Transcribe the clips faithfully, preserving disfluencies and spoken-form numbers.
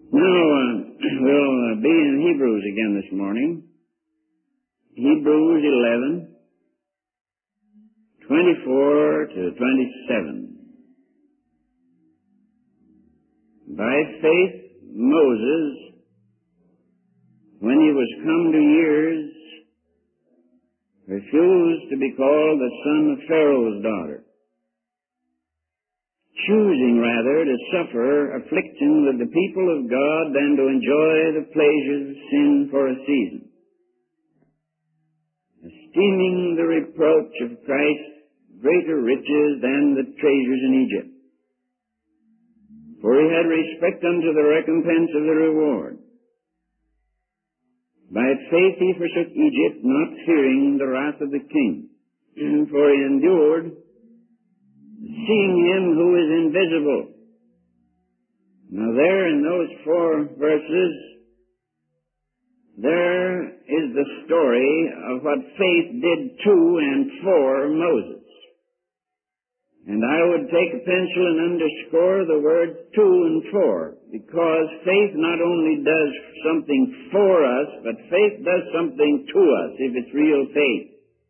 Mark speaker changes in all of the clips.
Speaker 1: Now, uh, we'll uh, be in Hebrews again this morning. Hebrews eleven, twenty-four to twenty-seven. By faith, Moses, when he was come to years, refused to be called the son of Pharaoh's daughter, choosing rather to suffer affliction with the people of God than to enjoy the pleasures of sin for a season, esteeming the reproach of Christ greater riches than the treasures in Egypt. For he had respect unto the recompense of the reward. By faith he forsook Egypt, not fearing the wrath of the king. For he endured, seeing him who is invisible. Now there in those four verses, there is the story of what faith did to and for Moses. And I would take a pencil and underscore the words to and for, because faith not only does something for us, but faith does something to us if it's real faith.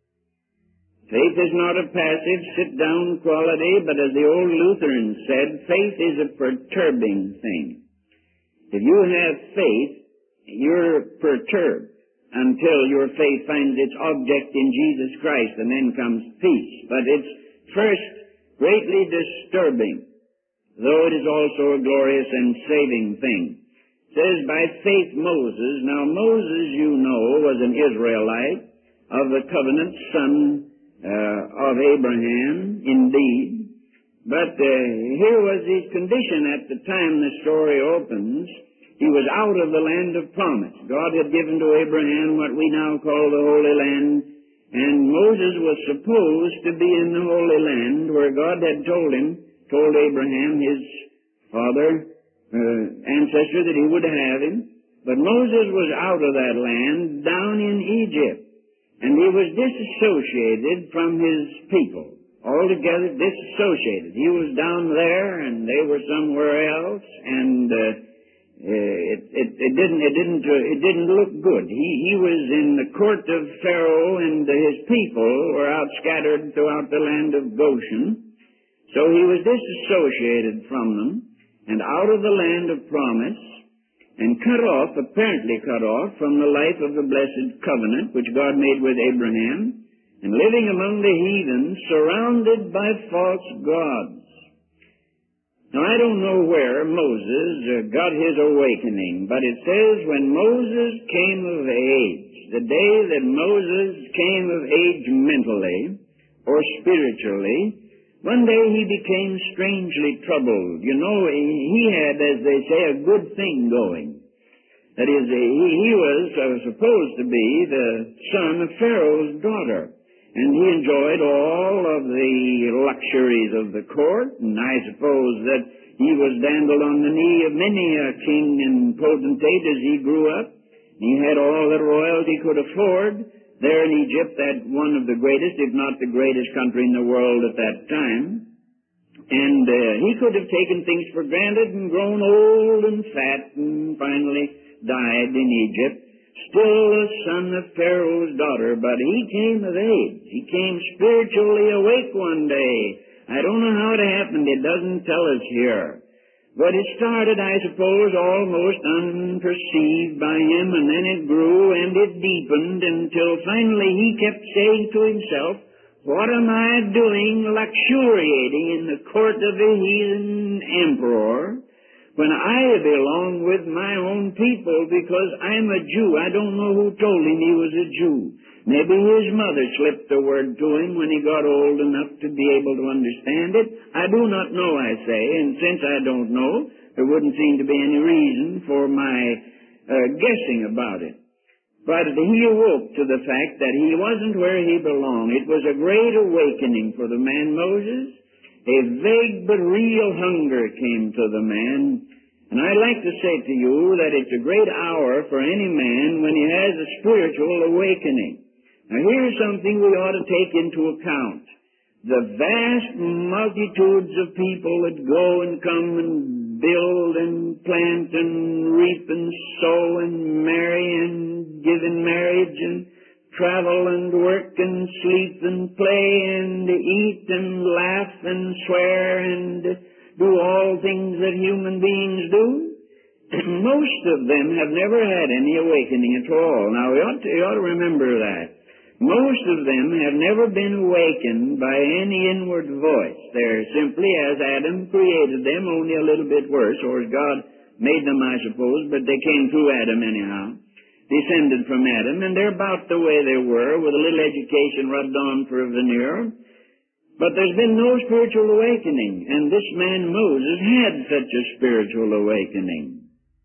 Speaker 1: Faith is not a passive, sit-down quality, but as the old Lutherans said, faith is a perturbing thing. If you have faith, you're perturbed until your faith finds its object in Jesus Christ, and then comes peace. But it's first greatly disturbing, though it is also a glorious and saving thing. It says, by faith Moses. Now Moses, you know, was an Israelite of the covenant, son uh, of Abraham, indeed. But uh, here was his condition at the time the story opens. He was out of the land of promise. God had given to Abraham what we now call the Holy Land, and Moses was supposed to be in the Holy Land where God had told him, told Abraham, his father, uh, ancestor, that he would have him. But Moses was out of that land, down in Egypt, and he was disassociated from his people, altogether disassociated. He was down there, and they were somewhere else, and uh, It, it, it didn't, it didn't, uh, it didn't look good. He, he was in the court of Pharaoh, and his people were out scattered throughout the land of Goshen. So he was disassociated from them, and out of the land of promise, and cut off, apparently cut off, from the life of the blessed covenant which God made with Abraham, and living among the heathens, surrounded by false gods. Now, I don't know where Moses uh, got his awakening, but it says when Moses came of age, the day that Moses came of age mentally or spiritually, one day he became strangely troubled. You know, he, he had, as they say, a good thing going. That is, he, he was uh, supposed to be the son of Pharaoh's daughter. And he enjoyed all of the luxuries of the court, and I suppose that he was dandled on the knee of many a king and potentate as he grew up. He had all that royalty could afford there in Egypt, that one of the greatest, if not the greatest country in the world at that time. And uh, he could have taken things for granted and grown old and fat and finally died in Egypt. Still the son of Pharaoh's daughter, but he came of age. He came spiritually awake one day. I don't know how it happened. It doesn't tell us here. But it started, I suppose, almost unperceived by him, and then it grew and it deepened until finally he kept saying to himself, what am I doing luxuriating in the court of a heathen emperor when I belong with my own people, because I'm a Jew? I don't know who told him he was a Jew. Maybe his mother slipped the word to him when he got old enough to be able to understand it. I do not know, I say, and since I don't know, there wouldn't seem to be any reason for my uh, guessing about it. But he awoke to the fact that he wasn't where he belonged. It was a great awakening for the man Moses. A vague but real hunger came to the man. And I'd like to say to you that it's a great hour for any man when he has a spiritual awakening. Now here's something we ought to take into account. The vast multitudes of people that go and come and build and and plant and reap and sow and marry and give in marriage and travel and work and sleep and play and eat and laugh and swear and do all things that human beings do. Most of them have never had any awakening at all. Now, we ought to, you ought to remember that. Most of them have never been awakened by any inward voice. They're simply as Adam created them, only a little bit worse, or as God made them, I suppose, but they came through Adam anyhow, descended from Adam, and they're about the way they were, with a little education rubbed on for a veneer. But there's been no spiritual awakening, and this man Moses had such a spiritual awakening.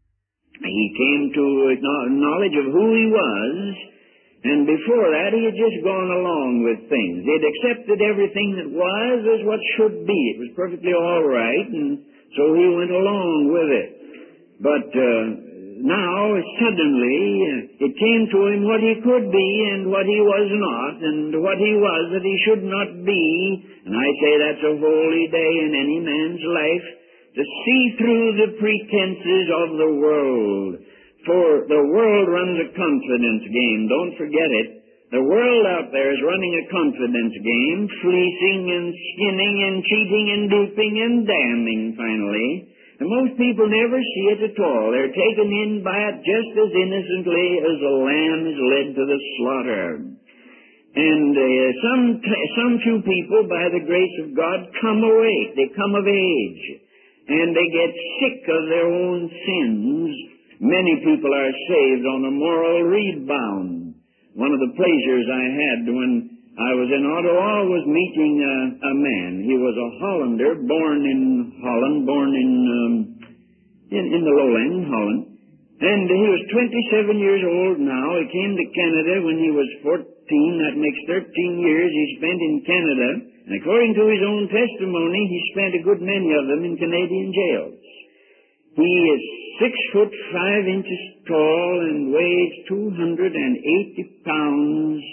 Speaker 1: He came to knowledge of who he was, and before that he had just gone along with things. He had accepted everything that was as what should be. It was perfectly all right, and so he went along with it. But uh, now, suddenly, uh, it came to him what he could be and what he was not, and what he was that he should not be. And I say that's a holy day in any man's life, to see through the pretenses of the world. For the world runs a confidence game. Don't forget it. The world out there is running a confidence game, fleecing and skinning and cheating and duping and damning, finally. And most people never see it at all. They're taken in by it just as innocently as a lamb is led to the slaughter. And uh, some, some few people, by the grace of God, come awake. They come of age. And they get sick of their own sins. Many people are saved on a moral rebound. One of the pleasures I had when I was in Ottawa was meeting a, a man. He was a Hollander, born in Holland, born in, um, in, in the lowland, Holland. And he was twenty-seven years old now. He came to Canada when he was fourteen. That makes thirteen years he spent in Canada. And according to his own testimony, he spent a good many of them in Canadian jails. He is six foot five inches tall and weighs two hundred eighty pounds.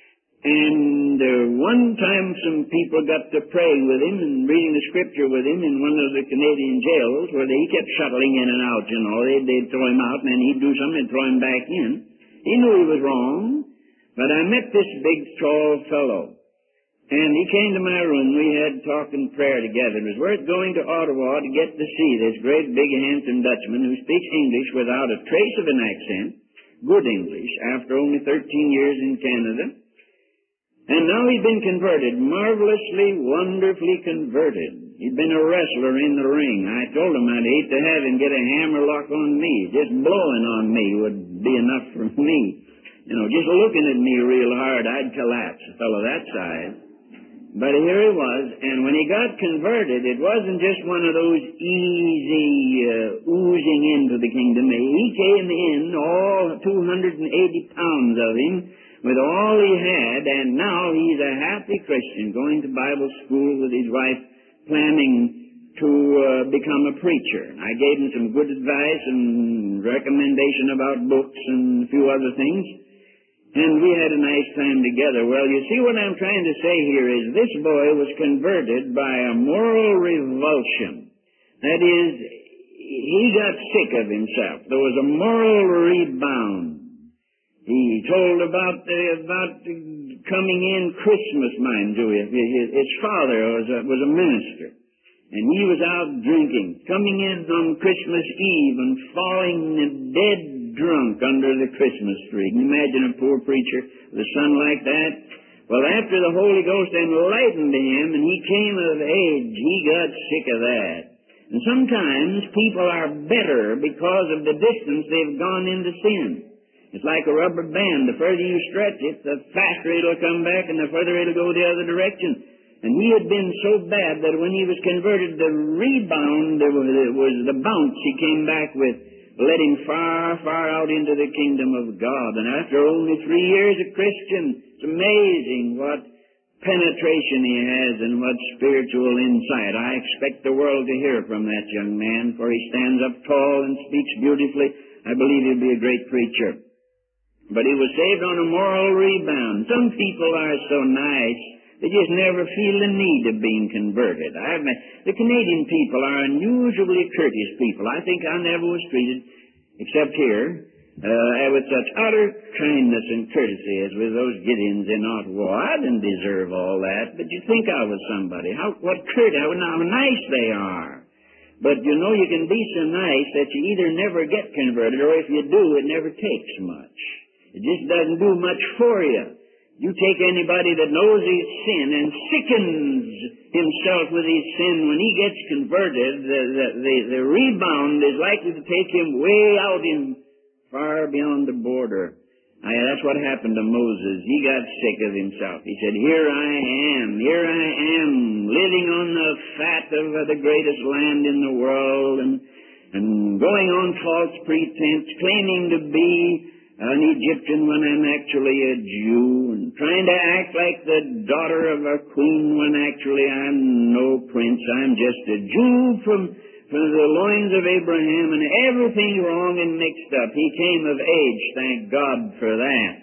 Speaker 1: And uh, one time some people got to praying with him and reading the scripture with him in one of the Canadian jails where they, he kept shuttling in and out, you know. They'd, they'd throw him out and then he'd do something and throw him back in. He knew he was wrong. But I met this big, tall fellow. And he came to my room. We had talk and prayer together. It was worth going to Ottawa to get to see this great, big, handsome Dutchman who speaks English without a trace of an accent, good English, after only thirteen years in Canada. And now he'd been converted, marvelously, wonderfully converted. He'd been a wrestler in the ring. I told him I'd hate to have him get a hammerlock on me. Just blowing on me would be enough for me. You know, just looking at me real hard, I'd collapse, a fellow that size. But here he was, and when he got converted, it wasn't just one of those easy uh, oozing into the kingdom. He came in, all two hundred eighty pounds of him, with all he had, and now he's a happy Christian, going to Bible school with his wife, planning to uh, become a preacher. I gave him some good advice and recommendation about books and a few other things. And we had a nice time together. Well, you see what I'm trying to say here is this boy was converted by a moral revulsion. That is, he got sick of himself. There was a moral rebound. He told about the, about the coming in Christmas, mind you. His, his father was a, was a minister. And he was out drinking, coming in on Christmas Eve and falling dead drunk under the Christmas tree. Can you imagine a poor preacher with a son like that? Well, after the Holy Ghost enlightened him and he came of age, he got sick of that. And sometimes people are better because of the distance they've gone into sin. It's like a rubber band. The further you stretch it, the faster it'll come back and the further it'll go the other direction. And he had been so bad that when he was converted, the rebound, there was, there was the bounce he came back with, led him far, far out into the kingdom of God. And after only three years a Christian, it's amazing what penetration he has and what spiritual insight. I expect the world to hear from that young man, for he stands up tall and speaks beautifully. I believe he'll be a great preacher. But he was saved on a moral rebound. Some people are so nice, They just never feel the need of being converted. I've met, the Canadian people are unusually courteous people. I think I never was treated, except here, uh, with such utter kindness and courtesy as with those Gideons in Ottawa. I didn't deserve all that, but you think I was somebody. How, what courteous, how nice they are. But you know, you can be so nice that you either never get converted, or if you do, it never takes much. It just doesn't do much for you. You take anybody that knows his sin and sickens himself with his sin, when he gets converted, the, the, the, the rebound is likely to take him way out in far beyond the border. I, that's what happened to Moses. He got sick of himself. He said, here I am, here I am, living on the fat of the greatest land in the world, and, and going on false pretense, claiming to be an Egyptian when I'm actually a Jew, and trying to act like the daughter of a queen when actually I'm no prince. I'm just a Jew from, from the loins of Abraham, and everything wrong and mixed up. He came of age, thank God for that.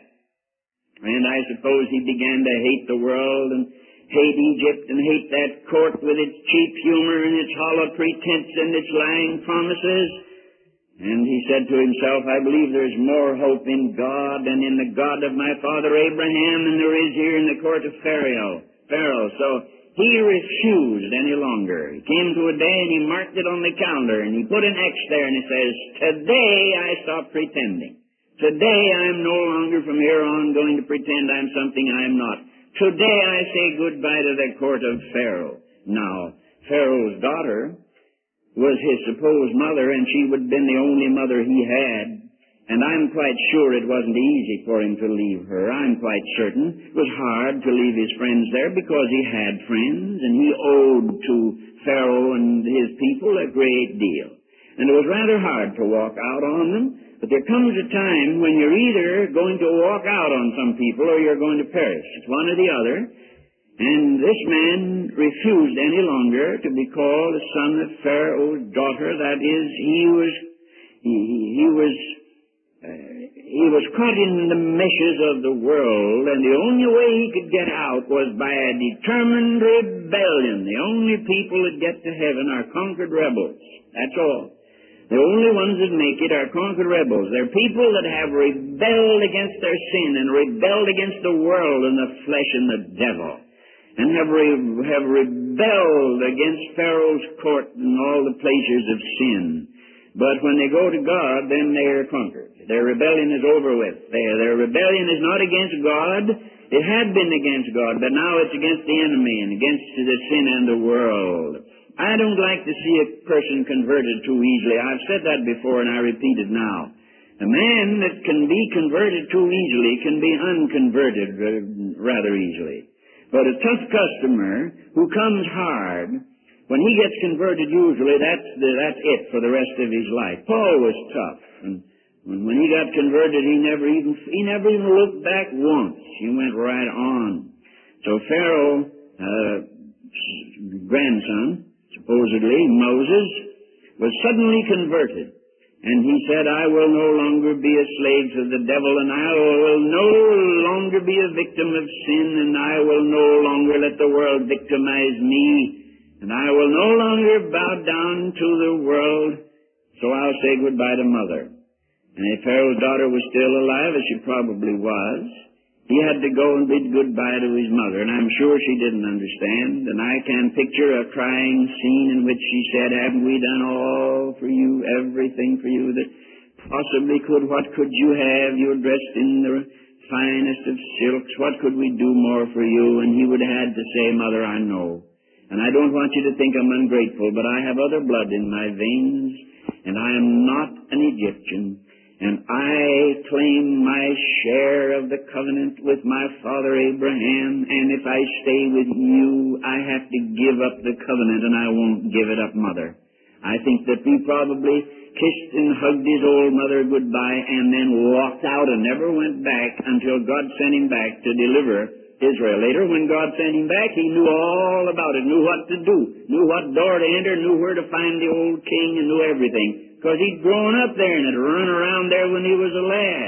Speaker 1: And I suppose he began to hate the world and hate Egypt and hate that court with its cheap humor and its hollow pretense and its lying promises. And he said to himself, I believe there's more hope in God and in the God of my father Abraham than there is here in the court of Pharaoh. Pharaoh. So he refused any longer. He came to a day and he marked it on the calendar and he put an X there and he says, today I stop pretending. Today I'm no longer from here on going to pretend I'm something I'm not. Today I say goodbye to the court of Pharaoh. Now, Pharaoh's daughter was his supposed mother, and she would have been the only mother he had. And I'm quite sure it wasn't easy for him to leave her. I'm quite certain it was hard to leave his friends there because he had friends, and he owed to Pharaoh and his people a great deal. And it was rather hard to walk out on them, but there comes a time when you're either going to walk out on some people or you're going to perish. It's one or the other. And this man refused any longer to be called the son of Pharaoh's daughter. That is, he was he, he was uh, he was caught in the meshes of the world, and the only way he could get out was by a determined rebellion. The only people that get to heaven are conquered rebels. That's all. The only ones that make it are conquered rebels. They're people that have rebelled against their sin and rebelled against the world and the flesh and the devil, and have, re- have rebelled against Pharaoh's court and all the pleasures of sin. But when they go to God, then they are conquered. Their rebellion is over with. Their, their rebellion is not against God. It had been against God, but now it's against the enemy and against the sin and the world. I don't like to see a person converted too easily. I've said that before, and I repeat it now. A man that can be converted too easily can be unconverted rather easily. But a tough customer who comes hard, when he gets converted, usually that's the, that's it for the rest of his life. Paul was tough, and when, when he got converted, he never even he never even looked back once. He went right on. So Pharaoh's uh, grandson, supposedly Moses, was suddenly converted. And he said, I will no longer be a slave to the devil, and I will no longer be a victim of sin, and I will no longer let the world victimize me, and I will no longer bow down to the world, so I'll say goodbye to Mother. And if Pharaoh's daughter was still alive, as she probably was, he had to go and bid goodbye to his mother, and I'm sure she didn't understand. And I can picture a crying scene in which she said, haven't we done all for you, everything for you that possibly could? What could you have? You're dressed in the finest of silks. What could we do more for you? And he would have had to say, Mother, I know. And I don't want you to think I'm ungrateful, but I have other blood in my veins, and I am not an Egyptian. And I claim my share of the covenant with my father Abraham, and if I stay with you, I have to give up the covenant, and I won't give it up, Mother. I think that he probably kissed and hugged his old mother goodbye and then walked out and never went back until God sent him back to deliver Israel. Later, when God sent him back, he knew all about it, knew what to do, knew what door to enter, knew where to find the old king, and knew everything. Because he'd grown up there and had run around there when he was a lad.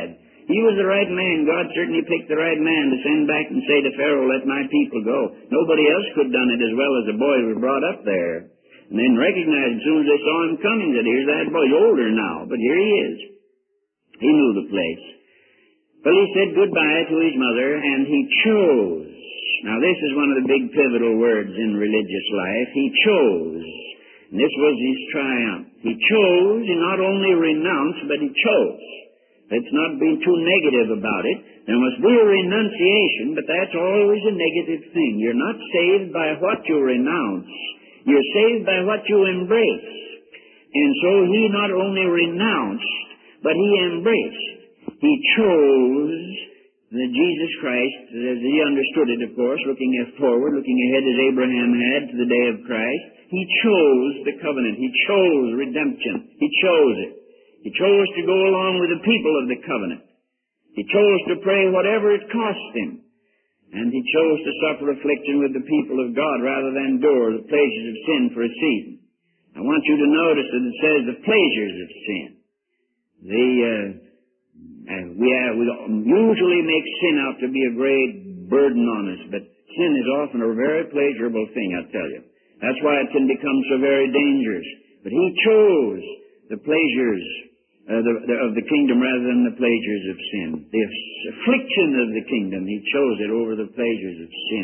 Speaker 1: He was the right man. God certainly picked the right man to send back and say to Pharaoh, let my people go. Nobody else could have done it as well as the boy who was brought up there. And then recognized as soon as they saw him coming that here's that boy. He's older now, but here he is. He knew the place. Well, he said goodbye to his mother, and he chose. Now, this is one of the big pivotal words in religious life. He chose. And this was his triumph. He chose. He not only renounced, but he chose. Let's not be too negative about it. There must be a renunciation, but that's always a negative thing. You're not saved by what you renounce. You're saved by what you embrace. And so he not only renounced, but he embraced. He chose the Jesus Christ, as he understood it, of course, looking forward, looking ahead as Abraham had to the day of Christ. He chose the covenant. He chose redemption. He chose it. He chose to go along with the people of the covenant. He chose to pray whatever it cost him. And he chose to suffer affliction with the people of God rather than endure the pleasures of sin for a season. I want you to notice that it says the pleasures of sin. The, uh, uh, we, uh, we usually make sin out to be a great burden on us, but sin is often a very pleasurable thing, I tell you. That's why it can become so very dangerous. But he chose the pleasures Uh, the, the, of the kingdom rather than the pleasures of sin. The affliction of the kingdom, he chose it over the pleasures of sin.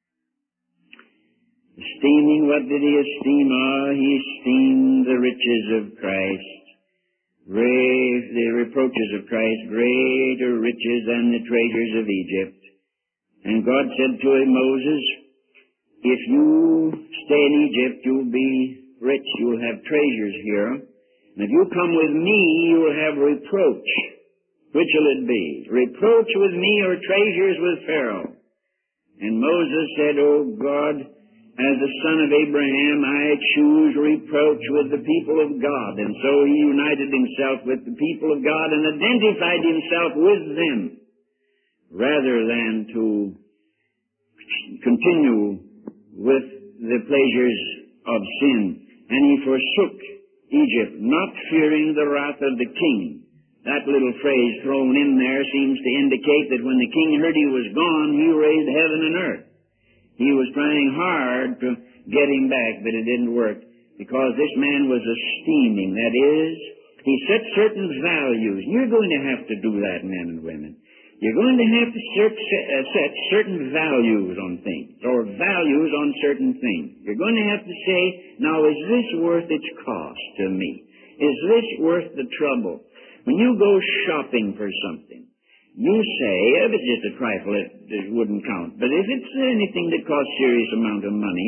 Speaker 1: Esteeming, what did he esteem? Ah, he esteemed the riches of Christ, great, the reproaches of Christ, greater riches than the treasures of Egypt. And God said to him, Moses, if you stay in Egypt, you'll be rich, you'll have treasures here. And if you come with me, you will have reproach. Which will it be? Reproach with me or treasures with Pharaoh? And Moses said, Oh God, as the son of Abraham, I choose reproach with the people of God. And so he united himself with the people of God and identified himself with them, rather than to continue with the pleasures of sin. And he forsook Egypt, not fearing the wrath of the king. That little phrase thrown in there seems to indicate that when the king heard he was gone, he raised heaven and earth. He was trying hard to get him back, but it didn't work, because this man was esteeming. That is, he set certain values. You're going to have to do that, men and women. You're going to have to set, uh, set certain values on things, or values on certain things. You're going to have to say, now, is this worth its cost to me? Is this worth the trouble? When you go shopping for something, you say, if it's just a trifle, it, it wouldn't count. But if it's anything that costs serious amount of money,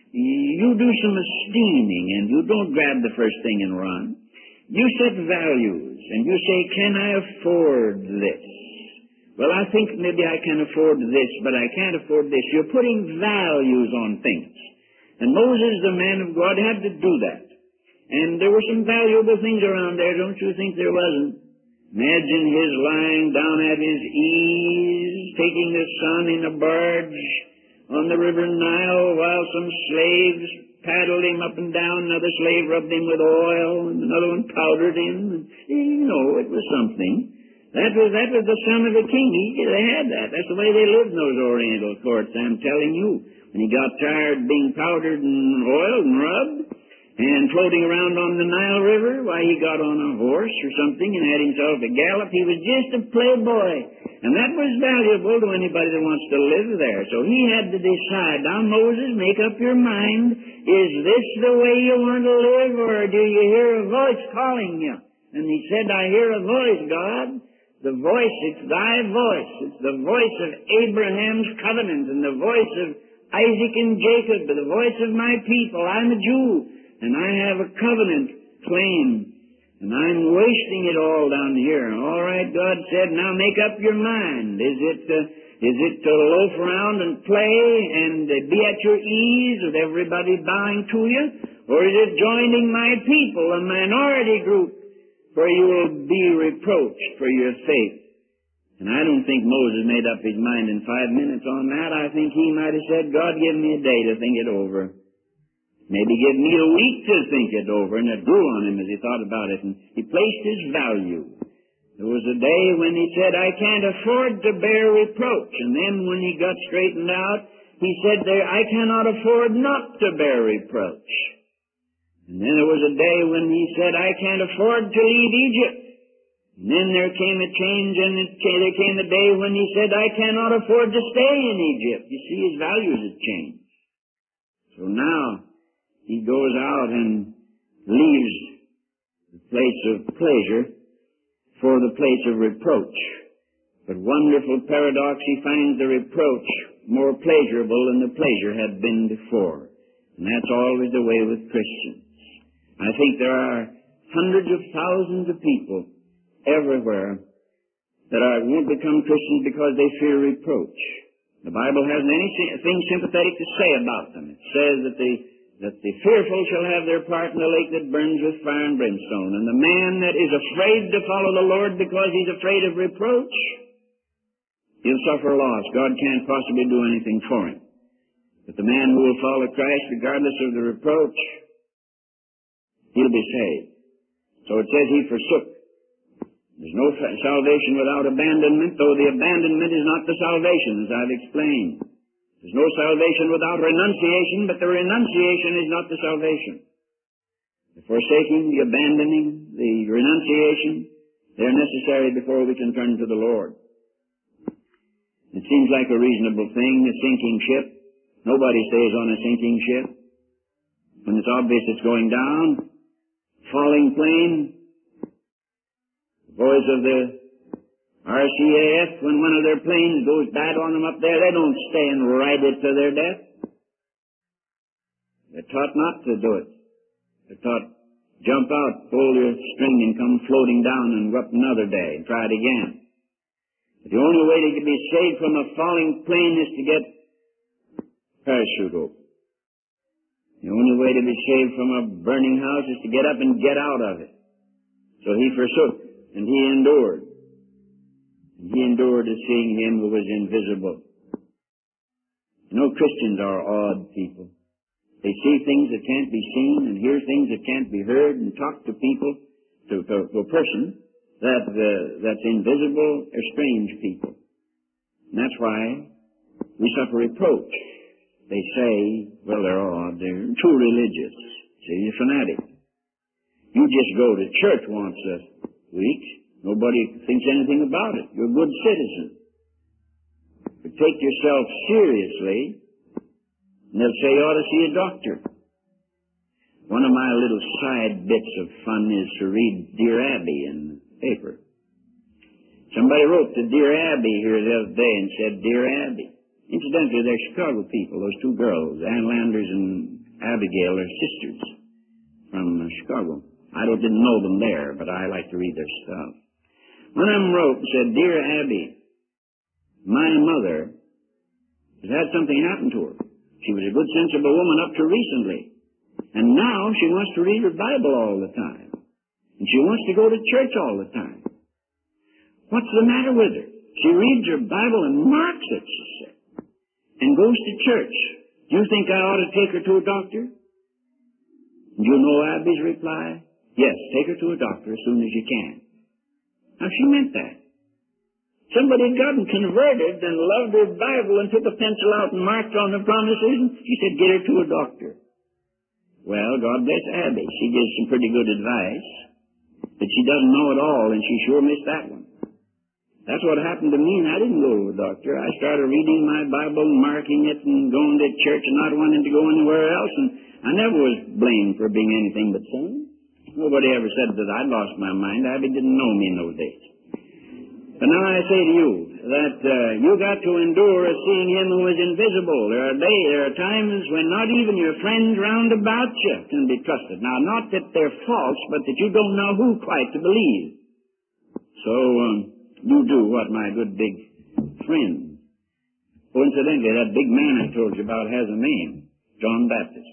Speaker 1: you do some esteeming, and you don't grab the first thing and run. You set values, and you say, can I afford this? Well, I think maybe I can afford this, but I can't afford this. You're putting values on things. And Moses, the man of God, had to do that. And there were some valuable things around there, don't you think there wasn't? Imagine his lying down at his ease, taking the sun in a barge on the river Nile while some slaves paddled him up and down. Another slave rubbed him with oil, and another one powdered him. And, you know, it was something. That was, that was the son of a king. He, they had that. That's the way they lived in those Oriental courts, I'm telling you. When he got tired being powdered and oiled and rubbed and floating around on the Nile River, why, he got on a horse or something and had himself a gallop. He was just a playboy. And that was valuable to anybody that wants to live there. So he had to decide, now, Moses, make up your mind. Is this the way you want to live, or do you hear a voice calling you? And he said, I hear a voice, God. The voice, it's thy voice. It's the voice of Abraham's covenant and the voice of Isaac and Jacob, the voice of my people. I'm a Jew, and I have a covenant claim, and I'm wasting it all down here. All right, God said, now make up your mind. Is it uh, is it to loaf around and play and uh, be at your ease with everybody bowing to you? Or is it joining my people, a minority group, where you will be reproached for your faith? And I don't think Moses made up his mind in five minutes on that. I think he might have said, God, give me a day to think it over. Maybe give me a week to think it over. And it grew on him as he thought about it. And he placed his value There was a day when he said, I can't afford to bear reproach. And then when he got straightened out, he said, there, I cannot afford not to bear reproach. And then there was a day when he said, I can't afford to leave Egypt. And then there came a change, and it came, there came a day when he said, I cannot afford to stay in Egypt. You see, his values had changed. So now he goes out and leaves the place of pleasure for the place of reproach. But wonderful paradox, he finds the reproach more pleasurable than the pleasure had been before. And that's always the way with Christians. I think there are hundreds of thousands of people everywhere that are, won't become Christians because they fear reproach. The Bible hasn't anything sympathetic to say about them. It says that the, that the fearful shall have their part in the lake that burns with fire and brimstone. And the man that is afraid to follow the Lord because he's afraid of reproach, he'll suffer loss. God can't possibly do anything for him. But the man who will follow Christ regardless of the reproach, he'll be saved. So it says he forsook. There's no salvation without abandonment, though the abandonment is not the salvation, as I've explained. There's no salvation without renunciation, but the renunciation is not the salvation. The forsaking, the abandoning, the renunciation, they're necessary before we can turn to the Lord. It seems like a reasonable thing, a sinking ship. Nobody stays on a sinking ship. When it's obvious it's going down, falling plane, boys of the R C A F, when one of their planes goes bad on them up there, they don't stay and ride it to their death. They're taught not to do it. They're taught, jump out, pull your string and come floating down and go up another day and try it again. But the only way to be saved from a falling plane is to get parachute open. The only way to be saved from a burning house is to get up and get out of it. So he forsook. And he endured. And he endured as seeing him who was invisible. You know, Christians are odd people. They see things that can't be seen and hear things that can't be heard and talk to people, to, to, to a person that, uh, that's invisible or strange people. And that's why we suffer reproach. They say, well, they're odd. They're too religious. See, you're fanatic. You just go to church once a week. Nobody thinks anything about it. You're a good citizen. But take yourself seriously, and they'll say you ought to see a doctor. One of my little side bits of fun is to read Dear Abby in the paper. Somebody wrote to Dear Abby here the other day and said, Dear Abby. Incidentally, they're Chicago people, those two girls, Ann Landers and Abigail, are sisters from uh, Chicago. I don't, didn't know them there, but I like to read their stuff. One of them wrote and said, Dear Abby, my mother has had something happen to her. She was a good, sensible woman up to recently. And now she wants to read her Bible all the time. And she wants to go to church all the time. What's the matter with her? She reads her Bible and marks it, she said, and goes to church. Do you think I ought to take her to a doctor? Do you know Abby's reply? Yes, take her to a doctor as soon as you can. Now, she meant that. Somebody had gotten converted and loved her Bible and took a pencil out and marked on the promises, and she said, get her to a doctor. Well, God bless Abby. She gives some pretty good advice, but she doesn't know it all, and she sure missed that one. That's what happened to me, and I didn't go to a doctor. I started reading my Bible and marking it and going to church and not wanting to go anywhere else, and I never was blamed for being anything but sin. Nobody ever said that I'd lost my mind. Abby didn't know me in those days. But now I say to you that uh, you got to endure as seeing him who is invisible. There are days, there are times when not even your friends round about you can be trusted. Now, not that they're false, but that you don't know who quite to believe. So um, you do what my good big friend. Coincidentally, that big man I told you about has a name, John Baptist.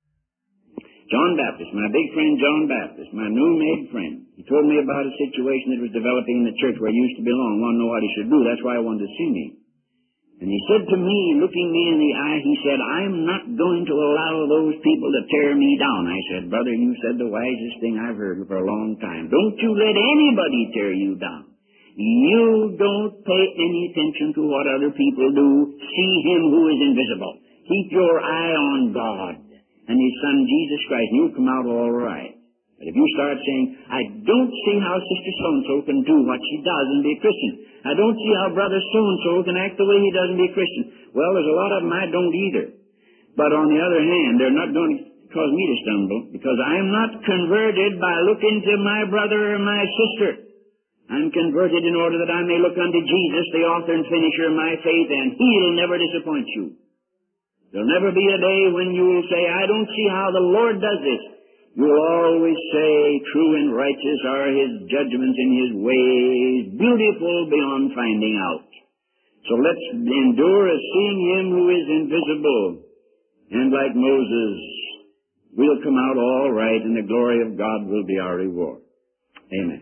Speaker 1: John Baptist, my big friend John Baptist, my new-made friend. He told me about a situation that was developing in the church where he used to belong. Wanted to know what he should do. That's why he wanted to see me. And he said to me, looking me in the eye, he said, I'm not going to allow those people to tear me down. I said, brother, you said the wisest thing I've heard for a long time. Don't you let anybody tear you down. You don't pay any attention to what other people do. See Him who is invisible. Keep your eye on God and His Son, Jesus Christ, and you'll come out all right. But if you start saying, I don't see how Sister so-and-so can do what she does and be a Christian. I don't see how Brother so-and-so can act the way he does and be a Christian. Well, there's a lot of them I don't either. But on the other hand, they're not going to cause me to stumble, because I am not converted by looking to my brother or my sister. I'm converted in order that I may look unto Jesus, the author and finisher of my faith, and He'll never disappoint you. There'll never be a day when you'll say, I don't see how the Lord does this. You'll always say, true and righteous are His judgments and His ways, beautiful beyond finding out. So let's endure as seeing Him who is invisible. And like Moses, we'll come out all right, and the glory of God will be our reward. Amen.